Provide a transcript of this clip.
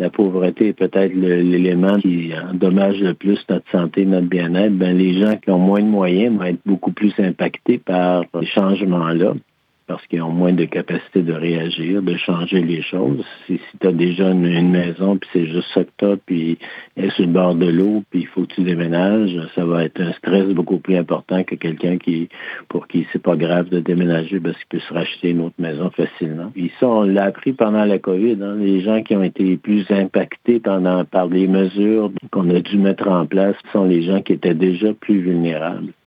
La pauvreté est peut-être l'élément qui endommage le plus notre santé, notre bien-être. Les gens qui ont moins de moyens vont être beaucoup plus impactés par ces changements-là, parce qu'ils ont moins de capacité de réagir, de changer les choses. Si tu as déjà une maison, puis c'est juste ça que tu as, puis elle est sur le bord de l'eau, puis il faut que tu déménages, ça va être un stress beaucoup plus important que quelqu'un pour qui c'est pas grave de déménager parce qu'il peut se racheter une autre maison facilement. Puis ça, on l'a appris pendant la COVID. Les gens qui ont été plus impactés par les mesures qu'on a dû mettre en place sont les gens qui étaient déjà plus vulnérables.